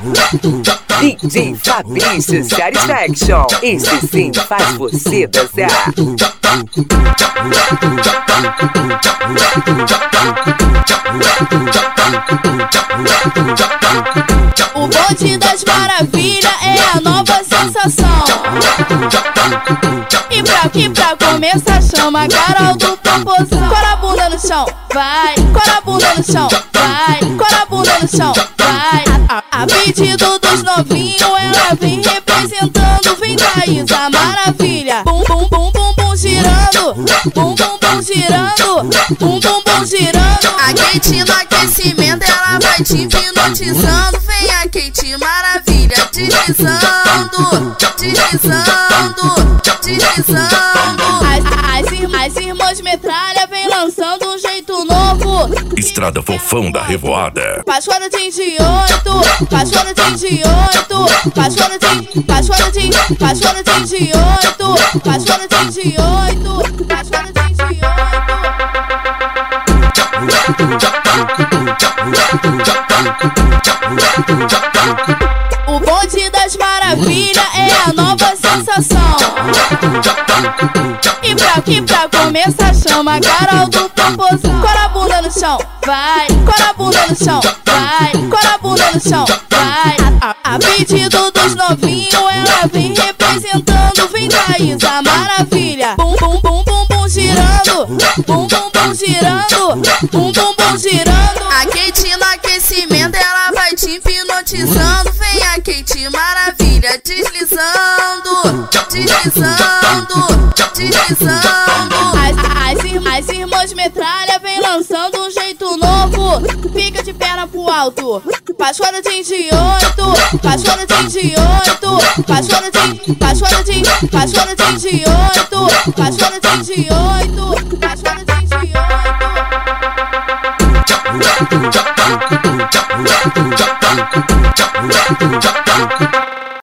DJ Fabrício Satisfaction, esse sim faz você dançar. O bonde das maravilhas é a nova sensação. E pra começar chama a Carol do Popozão. Cora a bunda no chão, vai. Cora a bunda no chão, vai. Cora a bunda no chão, vai. A pedido dos novinhos ela vem representando. Vem Thaís, a maravilha. Bum bum bum bum bum girando. Bum bum bum girando. Bum bum bum girando. A Kate no aquecimento ela vai te hipnotizando. Vem a Kate maravilha deslizando, deslizando, deslizando. As irmãs metralha vem lançando um jeito novo. Estrada Fofão da Revoada. Paixona de 18, paixona de 18, paixona de 18, paixona de 18, paixona de 18, paixona de 18. O bonde das maravilhas é a nova sensação. E pra começar chama a Carol do Popozão. Cora a bunda no chão, vai. Cora a bunda no chão, vai. Cora a bunda no chão, vai. A pedido dos novinhos ela vem representando. Vem Thaís, a maravilha. Bum bum bum bum bum girando. Bum bum bum girando. Bum bum bum girando. A Kate no aquecimento ela vai te hipnotizando. Vem a Kate maravilha deslizando, deslizando, deslizando. As irmãs metralha vem lançando um jeito novo. Fica de perna pro alto. Paixona de 18, paixona de 18, paixona de 18, paixona de 18, paixona de 18, paixona de 18.